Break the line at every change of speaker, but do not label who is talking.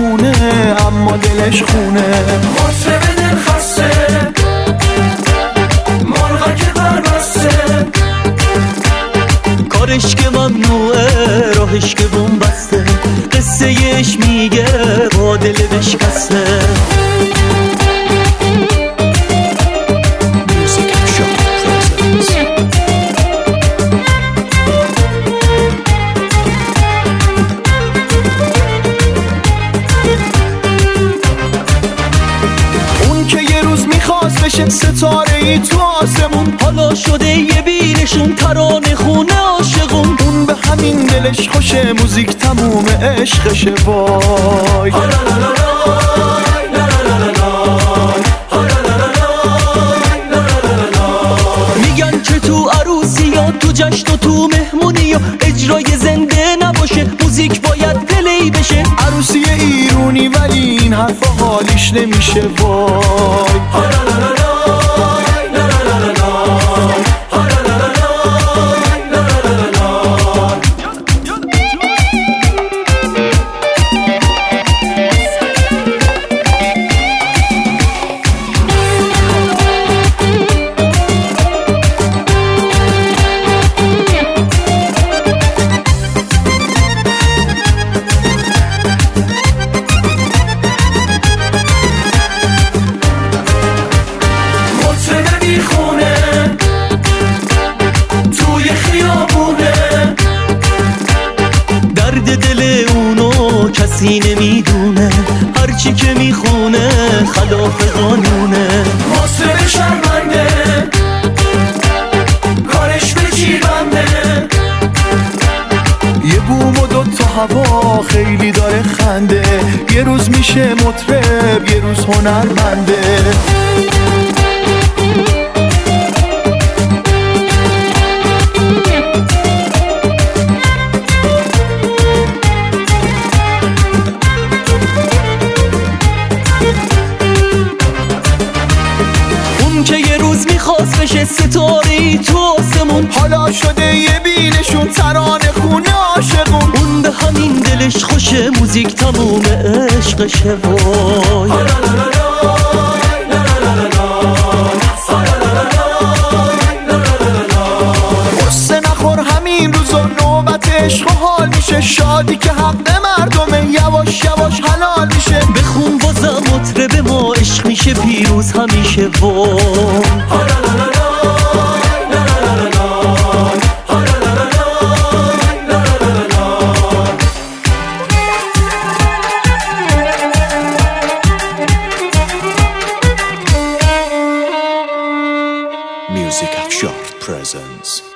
دیوونه اما دلش خونه.
مطرب دل خسته، مرغا که بربسته،
کارش که ممنوعه راهش که بومبسته، قصه یش میگه با دل بشکسته.
ستاره ای تو آسمون
حالا شده یه بیرشون ترانه خونه عاشقون.
اون به همین دلش خوشه موزیک تموم عشقشه وای.
میگن که تو عروسی یا تو جشن و تو مهمونی یا اجرای زنده نباشه، موزیک باید پلی بشه.
عروسی ایرونی ولی این حرفا حالیش نمیشه وای.
کسی نمیدونه هرچی که میخونه خلاف قانونه.
مطرب شرمنده کارش به جیب بنده،
یه بوم و دوتا هوا خیلی داره خنده. یه روز میشه مطرب یه روز هنرمنده.
که یه روز میخواست بشه ستاره تو آسمون،
حالا شده یه بینشون ترانه خونه عاشقون.
اون به همین دلش خوشه موزیک تموم عشقشه وای.
قصه نخور همین روزا نوبت عشق و حال میشه. شادی که حق مردمه یواش یواش حلال میشه.
بخون بازم مطرب ما عشق میشه پیروز همیشه وای.
Music Afshar presents